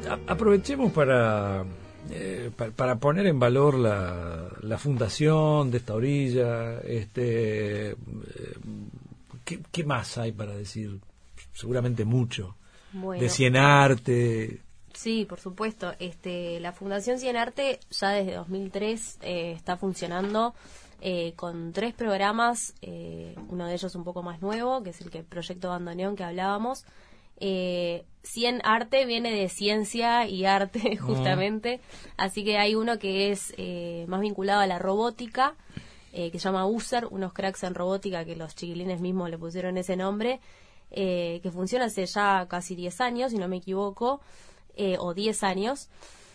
Aprovechemos para poner en valor la fundación de esta orilla. ¿Qué más hay para decir? Seguramente mucho. Bueno, de Cienarte. Sí, por supuesto. La Fundación Cienarte ya desde 2003 está funcionando con 3 programas, uno de ellos un poco más nuevo, que es el Proyecto Bandoneón que hablábamos. Cienarte viene de ciencia y arte, justamente, así que hay uno que es más vinculado a la robótica, que se llama USER, unos cracks en robótica, que los chiquilines mismos le pusieron ese nombre, que funciona hace ya casi 10 años, si no me equivoco, o 10 años.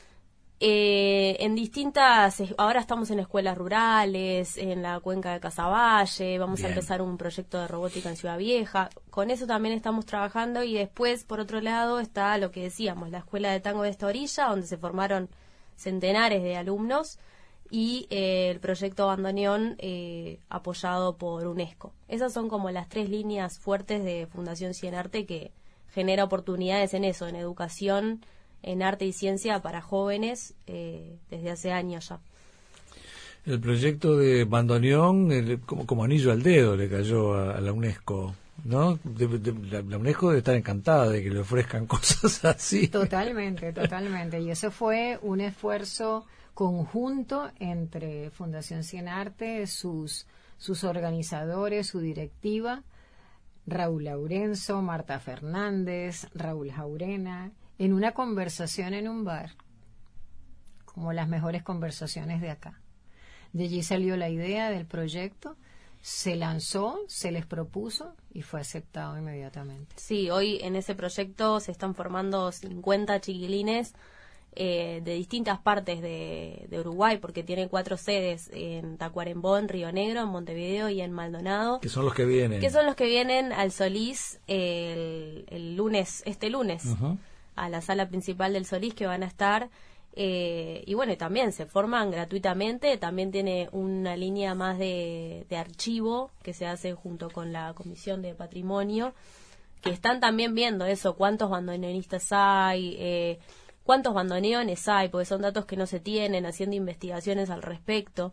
En distintas, ahora estamos en escuelas rurales, en la cuenca de Casaballe, vamos a empezar un proyecto de robótica en Ciudad Vieja, con eso también estamos trabajando. Y después, por otro lado, está lo que decíamos, la escuela de tango de esta orilla, donde se formaron centenares de alumnos, y el proyecto Bandoneón, apoyado por UNESCO. Esas son como las 3 líneas fuertes de Fundación Cienarte, que genera oportunidades en eso, en educación, en arte y ciencia para jóvenes, desde hace años ya. El proyecto de Bandoneón, como anillo al dedo, le cayó a la UNESCO, ¿no? La UNESCO debe estar encantada de que le ofrezcan cosas así. Totalmente. Y eso fue un esfuerzo conjunto entre Fundación Cienarte, sus organizadores, su directiva, Raúl Laurenzo, Marta Fernández, Raúl Jaurena, en una conversación en un bar, como las mejores conversaciones de acá. De allí salió la idea del proyecto, se lanzó, se les propuso y fue aceptado inmediatamente. Sí, hoy en ese proyecto se están formando 50 chiquilines de distintas partes de Uruguay, porque tiene 4 sedes, en Tacuarembó, en Río Negro, en Montevideo y en Maldonado. Que son los que vienen. Que son los que vienen al Solís el lunes, Uh-huh. a la sala principal del Solís, que van a estar. Y bueno, también se forman gratuitamente. También tiene una línea más de archivo que se hace junto con la Comisión de Patrimonio, que están también viendo eso, cuántos bandoneonistas hay, cuántos bandoneones hay, porque son datos que no se tienen, haciendo investigaciones al respecto.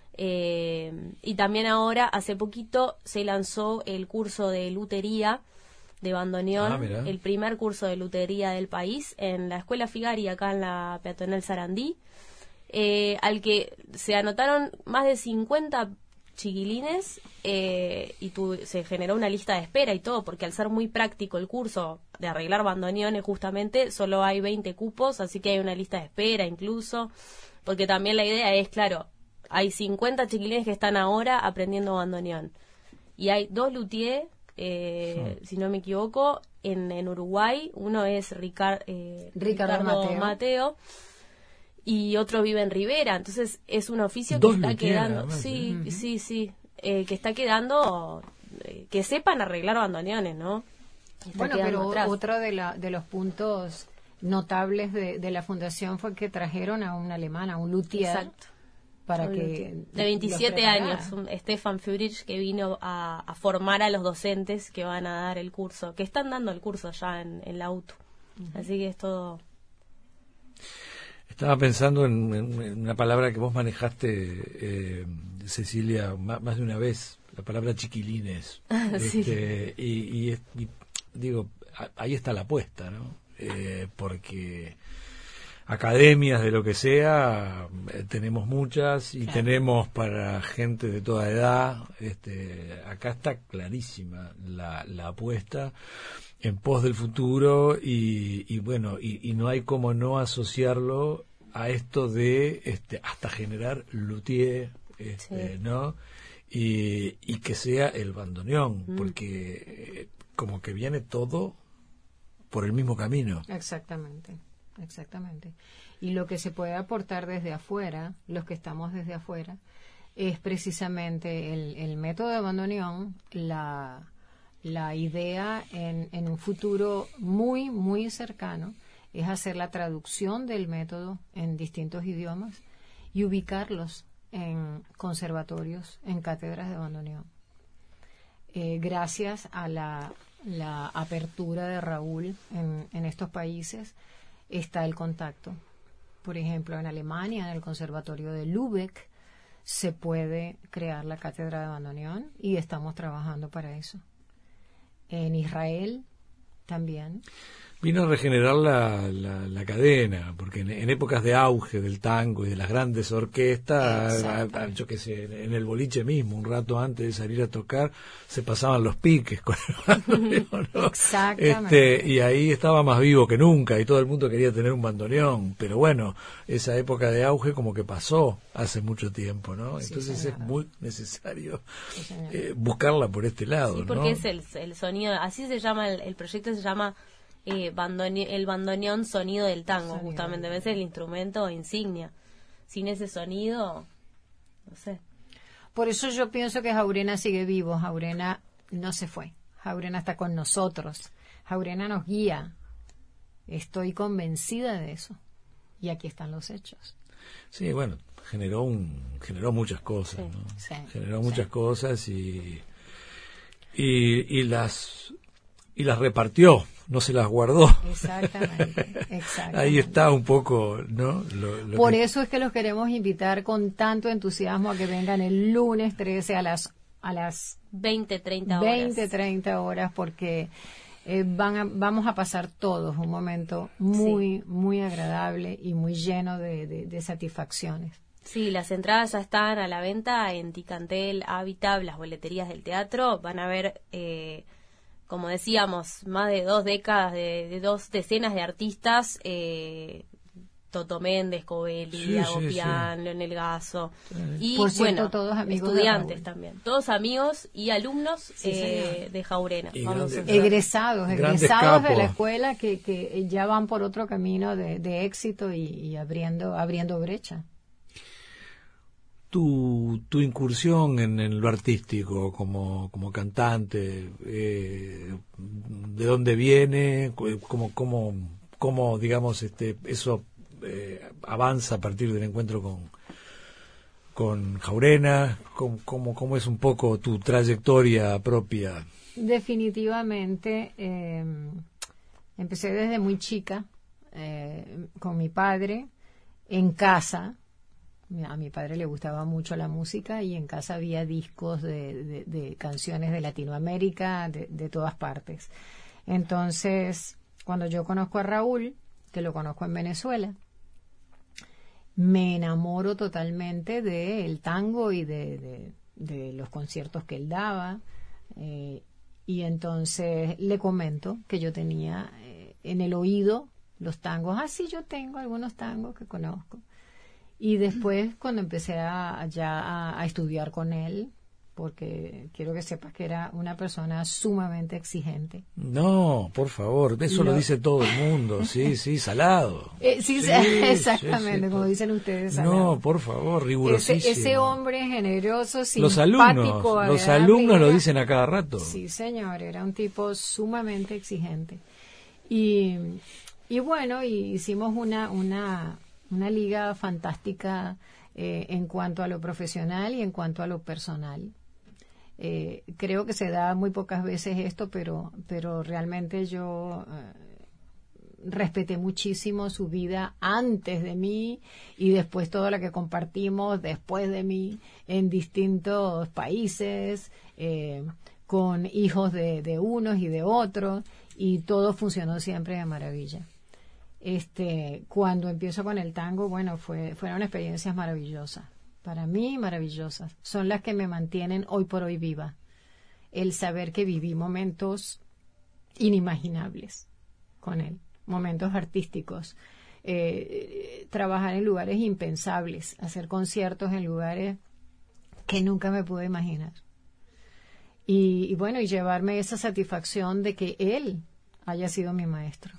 Y también ahora, hace poquito, se lanzó el curso de lutería de bandoneón, el primer curso de lutería del país, en la Escuela Figari, acá en la Peatonal Sarandí, al que se anotaron más de 50 chiquilines, y se generó una lista de espera y todo, porque al ser muy práctico el curso de arreglar bandoneones, justamente, solo hay 20 cupos, así que hay una lista de espera incluso, porque también la idea es, claro, hay 50 chiquilines que están ahora aprendiendo bandoneón, y hay 2 luthiers, si no me equivoco, en Uruguay. Uno es Ricardo Mateo, y otro vive en Rivera. Entonces es un oficio que está quedando, que está quedando, que sepan arreglar bandoneones, ¿no? Bueno, pero otro de los puntos notables de la fundación fue que trajeron a un alemán, a un luthier. Exacto. Para que de 27 años, Stefan Führich, que vino a formar a los docentes que van a dar el curso, que están dando el curso ya en la UTU. Uh-huh. Así que es todo. Estaba pensando en una palabra que vos manejaste, Cecilia, más de una vez, la palabra chiquilines. Sí. Y digo, ahí está la apuesta, ¿no? Porque academias de lo que sea tenemos muchas, y tenemos para gente de toda edad. Acá está clarísima la apuesta en pos del futuro, y bueno, y no hay como no asociarlo a esto de hasta generar luthier, ¿no? Y que sea el bandoneón, porque como que viene todo por el mismo camino. Exactamente. Y lo que se puede aportar desde afuera, los que estamos desde afuera, es precisamente el método de bandoneón, la idea en un futuro muy, muy cercano, es hacer la traducción del método en distintos idiomas y ubicarlos en conservatorios, en cátedras de bandoneón. Gracias a la apertura de Raúl en estos países, está el contacto. Por ejemplo, en Alemania, en el Conservatorio de Lübeck, se puede crear la cátedra de bandoneón y estamos trabajando para eso. En Israel también. Vino a regenerar la cadena, porque en épocas de auge del tango y de las grandes orquestas, yo qué sé, en el boliche mismo, un rato antes de salir a tocar, se pasaban los piques con el bandoneón, ¿no? Exactamente. Y ahí estaba más vivo que nunca y todo el mundo quería tener un bandoneón, pero bueno, esa época de auge como que pasó hace mucho tiempo, ¿no? Entonces sí, es muy necesario sí, buscarla por este lado, sí, porque ¿no? es el sonido, así se llama el proyecto, se llama el bandoneón sonido del tango, Sonido justamente, del es el instrumento insignia. Sin ese sonido, no sé. Por eso yo pienso que Jaurena sigue vivo, Jaurena no se fue, Jaurena está con nosotros, Jaurena nos guía, estoy convencida de eso, y aquí están los hechos. Sí, bueno, generó muchas cosas, Sí, ¿no? sí, Generó muchas cosas y las repartió, no se las guardó. Exactamente. Ahí está un poco, ¿no? Por eso es que los queremos invitar con tanto entusiasmo a que vengan el lunes 13 a las 20-30 horas. 20-30 horas, porque vamos a pasar todos un momento muy, muy agradable y muy lleno de satisfacciones. Sí, las entradas ya están a la venta en Ticantel, Habitab, las boleterías del teatro. Van a ver, como decíamos, más de 2 décadas, de 2 decenas de artistas, Toto Méndez, Covelli, Agopián, Leonel Gasso, y Por cierto, bueno, todos amigos estudiantes también, todos amigos y alumnos de Jaurena. Y Vamos grandes- a hacer. Egresados Grandes de la capos. escuela que ya van por otro camino de éxito y abriendo brecha. Tu incursión en lo artístico como cantante, ¿de dónde viene? ¿Cómo digamos, eso avanza a partir del encuentro con Jaurena? ¿Cómo es un poco tu trayectoria propia? Definitivamente, empecé desde muy chica con mi padre en casa. A mi padre le gustaba mucho la música y en casa había discos de canciones de Latinoamérica, de todas partes. Entonces, cuando yo conozco a Raúl, que lo conozco en Venezuela, me enamoro totalmente del tango y de los conciertos que él daba. Y entonces le comento que yo tenía en el oído los tangos. Sí, yo tengo algunos tangos que conozco. Y después, cuando empecé a estudiar con él, porque quiero que sepas que era una persona sumamente exigente. No, por favor, eso lo dice todo el mundo, sí, salado. Sí, exactamente, sí, como dicen ustedes. Salado. No, por favor, rigurosísimo. Ese hombre generoso, los simpático, alumnos lo dicen a cada rato. Sí, señor, era un tipo sumamente exigente. Y bueno, hicimos una liga fantástica en cuanto a lo profesional y en cuanto a lo personal. Creo que se da muy pocas veces esto, pero realmente yo respeté muchísimo su vida antes de mí y después todo lo que compartimos después de mí en distintos países, con hijos de unos y de otros, y todo funcionó siempre de maravilla. Cuando empiezo con el tango, bueno, fueron experiencias maravillosas. Para mí, maravillosas. Son las que me mantienen hoy por hoy viva. El saber que viví momentos inimaginables con él, momentos artísticos, trabajar en lugares impensables, hacer conciertos en lugares que nunca me pude imaginar. Y bueno, y llevarme esa satisfacción de que él haya sido mi maestro.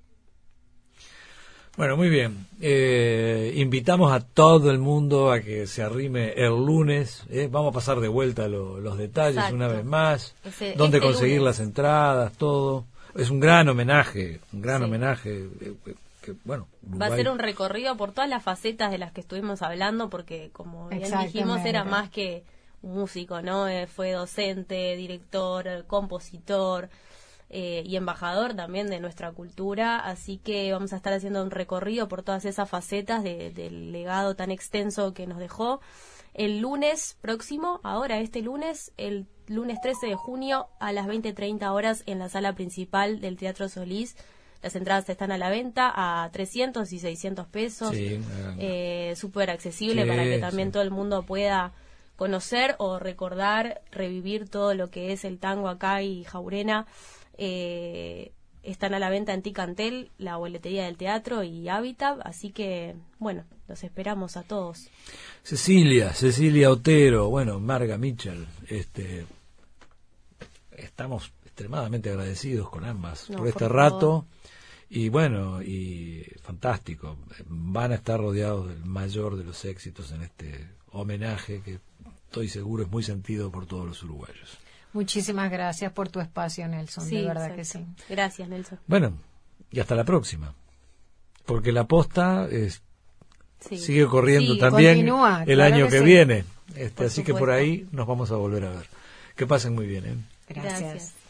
Bueno, muy bien. Invitamos a todo el mundo a que se arrime el lunes. Vamos a pasar de vuelta los detalles. Exacto. Una vez más. Dónde conseguir lunes. las entradas, todo. Es un gran homenaje, que, bueno, Uruguay. Va a ser un recorrido por todas las facetas de las que estuvimos hablando, porque como bien dijimos, era más que un músico, ¿no? Fue docente, director, compositor, y embajador también de nuestra cultura, así que vamos a estar haciendo un recorrido por todas esas facetas del legado tan extenso que nos dejó. El lunes próximo, el lunes 13 de junio a las 20:30 horas en la sala principal del Teatro Solís. Las entradas están a la venta a 300 y 600 pesos, Sí, súper accesible, sí, para que también sí. todo el mundo pueda conocer o recordar, revivir todo lo que es el tango acá y Jaurena. Están a la venta en Ticantel, la boletería del teatro y Habitat, así que, bueno, los esperamos a todos. Cecilia Otero, bueno, Marga Mitchell, estamos extremadamente agradecidos con ambas No, por este por rato. favor. Y bueno, y fantástico, van a estar rodeados del mayor de los éxitos en este homenaje que estoy seguro es muy sentido por todos los uruguayos. Muchísimas gracias por tu espacio, Nelson, de verdad que sí. Gracias, Nelson. Bueno, y hasta la próxima, porque la posta sigue corriendo Sí, también continúa, el claro año que que sí. viene, Por así que por supuesto. ahí nos vamos a volver a ver. Que pasen muy bien, ¿eh? Gracias. Gracias.